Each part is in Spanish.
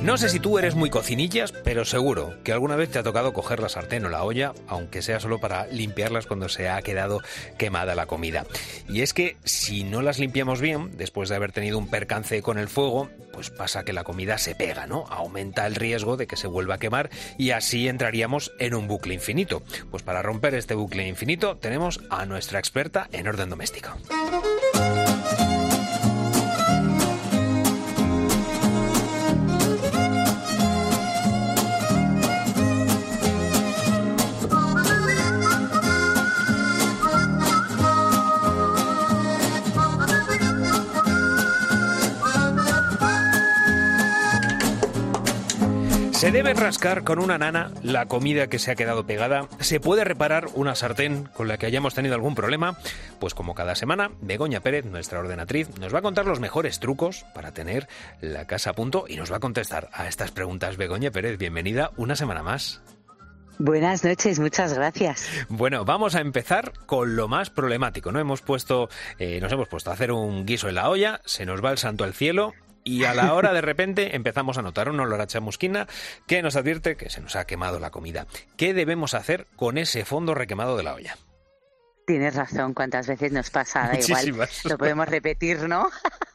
No sé si tú eres muy cocinillas, pero seguro que alguna vez te ha tocado coger la sartén o la olla, aunque sea solo para limpiarlas cuando se ha quedado quemada la comida. Y es que si no las limpiamos bien, después de haber tenido un percance con el fuego, pues pasa que la comida se pega, ¿no? Aumenta el riesgo de que se vuelva a quemar y así entraríamos en un bucle infinito. Pues para romper este bucle infinito tenemos a nuestra experta en orden doméstico. ¿Se debe rascar con una nana la comida que se ha quedado pegada? ¿Se puede reparar una sartén con la que hayamos tenido algún problema? Pues como cada semana, Begoña Pérez, nuestra ordenatriz, nos va a contar los mejores trucos para tener la casa a punto y nos va a contestar a estas preguntas. Begoña Pérez, bienvenida una semana más. Buenas noches, muchas gracias. Bueno, vamos a empezar con lo más problemático, ¿no? Nos hemos puesto a hacer un guiso en la olla, se nos va el santo al cielo. Y a la hora de repente empezamos a notar un olor a chamusquina que nos advierte que se nos ha quemado la comida. ¿Qué debemos hacer con ese fondo requemado de la olla? Tienes razón, cuántas veces nos pasa, da igual, lo podemos repetir, ¿no?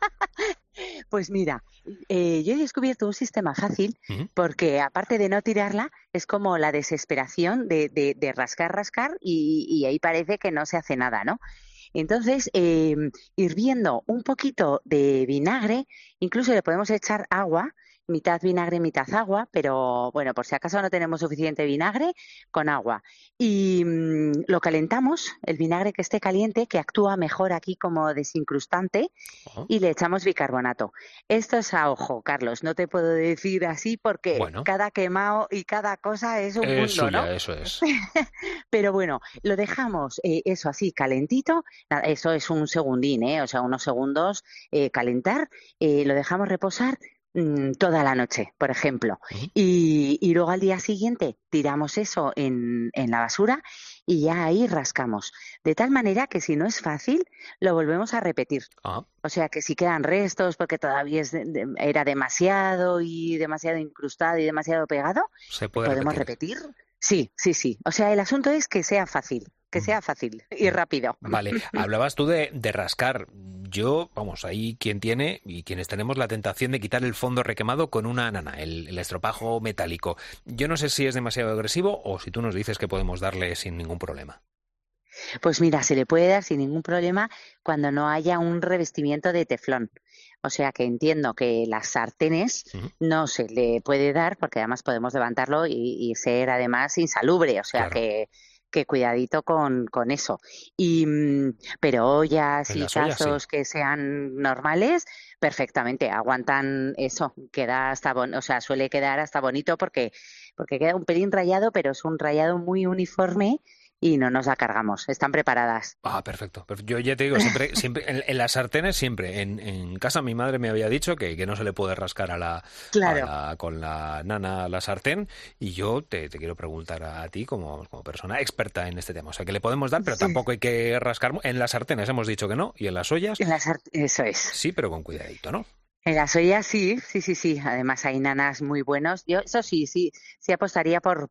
Pues mira, yo he descubierto un sistema fácil porque aparte de no tirarla, es como la desesperación de rascar y ahí parece que no se hace nada, ¿no? Entonces, hirviendo un poquito de vinagre, incluso le podemos echar agua, mitad vinagre, mitad agua, pero bueno, por si acaso no tenemos suficiente vinagre, con agua. Y lo calentamos, el vinagre que esté caliente, que actúa mejor aquí como desincrustante, y le echamos bicarbonato. Esto es a ojo, Carlos, no te puedo decir así porque cada quemado y cada cosa es un mundo, ¿no? Eso es. Pero bueno, lo dejamos eso así calentito, eso es un segundín, o sea, unos segundos calentar, lo dejamos reposar toda la noche, por ejemplo. Y luego al día siguiente tiramos eso en la basura y ya ahí rascamos. De tal manera que si no es fácil, lo volvemos a repetir. O sea que si quedan restos porque todavía era demasiado incrustado y demasiado pegado, ¿podemos repetir? Sí. O sea, el asunto es que sea fácil y rápido. Vale, hablabas tú de rascar. Ahí quien tiene y quienes tenemos la tentación de quitar el fondo requemado con una nana, el estropajo metálico. Yo no sé si es demasiado agresivo o si tú nos dices que podemos darle sin ningún problema. Pues mira, se le puede dar sin ningún problema cuando no haya un revestimiento de teflón. O sea que entiendo que las sartenes no se le puede dar porque además podemos levantarlo y ser además insalubre. O sea que cuidadito con eso. Pero ollas y casos que sean normales, perfectamente, aguantan eso, queda hasta suele quedar hasta bonito porque queda un pelín rayado, pero es un rayado muy uniforme y no nos la cargamos, están preparadas. Perfecto. Yo ya te digo, siempre en las sartenes, siempre. En casa mi madre me había dicho que no se le puede rascar con la nana a la sartén, y yo te quiero preguntar a ti como persona experta en este tema. O sea, que le podemos dar, pero tampoco hay que rascar. En las sartenes hemos dicho que no, y en las ollas... Eso es. Sí, pero con cuidadito, ¿no? En las ollas sí. Además hay nanas muy buenos. Yo eso sí apostaría por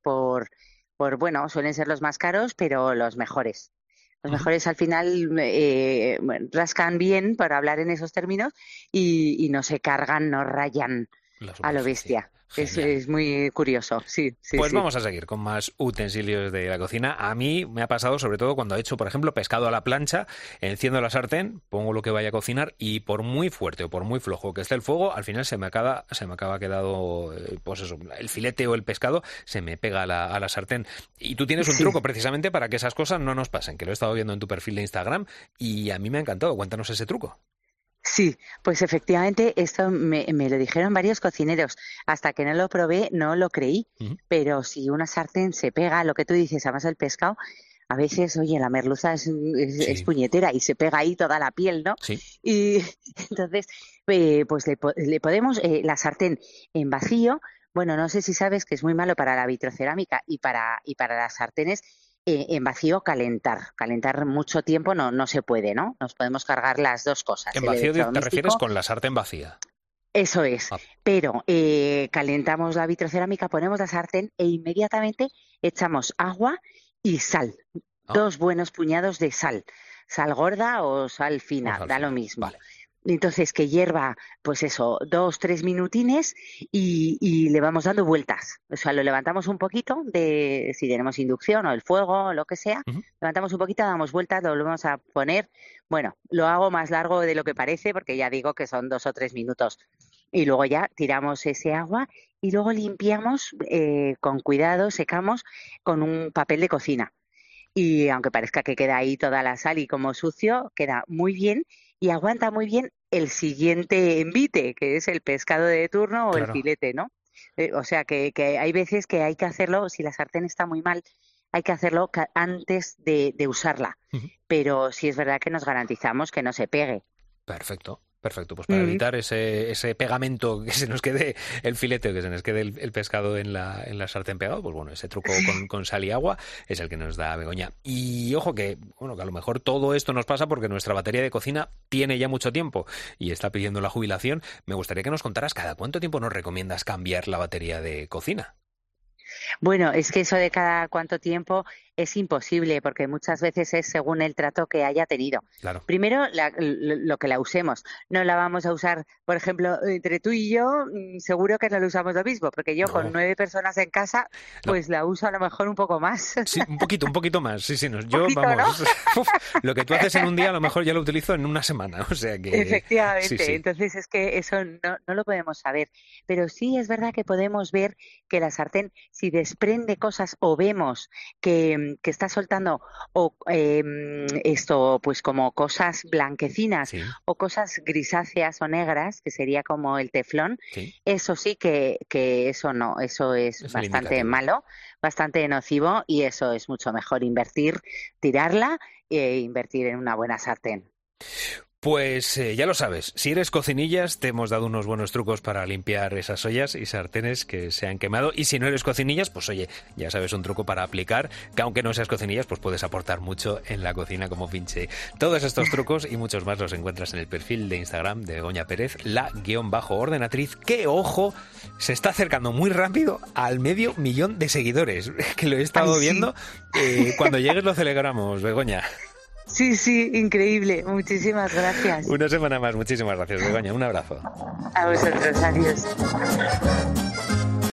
suelen ser los más caros, pero los mejores. Los mejores al final rascan bien, para hablar en esos términos, y no se cargan, no rayan a lo bestia. Es muy curioso, sí. Vamos a seguir con más utensilios de la cocina. A mí me ha pasado sobre todo cuando he hecho, por ejemplo, pescado a la plancha, enciendo la sartén, pongo lo que vaya a cocinar y por muy fuerte o por muy flojo que esté el fuego, al final se me acaba quedado, el filete o el pescado se me pega a la sartén. Y tú tienes un truco precisamente para que esas cosas no nos pasen, que lo he estado viendo en tu perfil de Instagram y a mí me ha encantado. Cuéntanos ese truco. Sí, pues efectivamente esto me lo dijeron varios cocineros. Hasta que no lo probé no lo creí, pero si una sartén se pega, lo que tú dices, además el pescado, a veces, oye, la merluza es puñetera y se pega ahí toda la piel, ¿no? Sí. Y entonces, pues le podemos, la sartén en vacío, bueno, no sé si sabes que es muy malo para la vitrocerámica y para las sartenes. En vacío calentar mucho tiempo no se puede, ¿no? Nos podemos cargar las dos cosas. En vacío te refieres con la sartén vacía. Eso es, pero calentamos la vitrocerámica, ponemos la sartén e inmediatamente echamos agua y sal, 2 buenos puñados de sal gorda o sal fina, da lo mismo. Vale. Entonces que hierva, pues eso, 2-3 minutines y le vamos dando vueltas. O sea, lo levantamos un poquito, si tenemos inducción o el fuego o lo que sea, levantamos un poquito, damos vueltas, lo volvemos a poner. Bueno, lo hago más largo de lo que parece porque ya digo que son 2 o 3 minutos. Y luego ya tiramos ese agua y luego limpiamos con cuidado, secamos con un papel de cocina. Y aunque parezca que queda ahí toda la sal y como sucio, queda muy bien y aguanta muy bien el siguiente envite, que es el pescado de turno o el filete, ¿no? O sea que hay veces que hay que hacerlo, si la sartén está muy mal, hay que hacerlo antes de usarla. Pero sí es verdad que nos garantizamos que no se pegue. Perfecto. Pues para evitar ese pegamento, que se nos quede el filete o que se nos quede el pescado en la sartén pegado, pues bueno, ese truco con sal y agua es el que nos da Begoña. Y ojo que a lo mejor todo esto nos pasa porque nuestra batería de cocina tiene ya mucho tiempo y está pidiendo la jubilación. Me gustaría que nos contaras cada cuánto tiempo nos recomiendas cambiar la batería de cocina. Bueno, es que eso de cada cuánto tiempo es imposible porque muchas veces es según el trato que haya tenido. Claro. Primero, lo que la usemos. No la vamos a usar, por ejemplo, entre tú y yo, seguro que no la usamos lo mismo, porque yo con 9 personas en casa, pues la uso a lo mejor un poco más. Sí, un poquito más. Sí, yo, vamos, ¿no? Lo que tú haces en un día a lo mejor ya lo utilizo en una semana, o sea que... Efectivamente, sí. Entonces es que eso no lo podemos saber, pero sí es verdad que podemos ver que la sartén, si desprende cosas o vemos que está soltando esto, pues como cosas blanquecinas o cosas grisáceas o negras, que sería como el teflón, eso sí que eso no, eso es bastante malo, bastante nocivo y eso es mucho mejor tirarla e invertir en una buena sartén. Pues ya lo sabes, si eres cocinillas te hemos dado unos buenos trucos para limpiar esas ollas y sartenes que se han quemado, y si no eres cocinillas, pues oye, ya sabes un truco para aplicar, que aunque no seas cocinillas, pues puedes aportar mucho en la cocina como Pinche. Todos estos trucos y muchos más los encuentras en el perfil de Instagram de Begoña Pérez, la_ordenatriz, que ojo, se está acercando muy rápido al 500.000 de seguidores, que lo he estado viendo. Cuando llegues lo celebramos, Begoña. Sí, increíble. Muchísimas gracias. Una semana más. Muchísimas gracias, Begoña. Un abrazo. A vosotros. Adiós.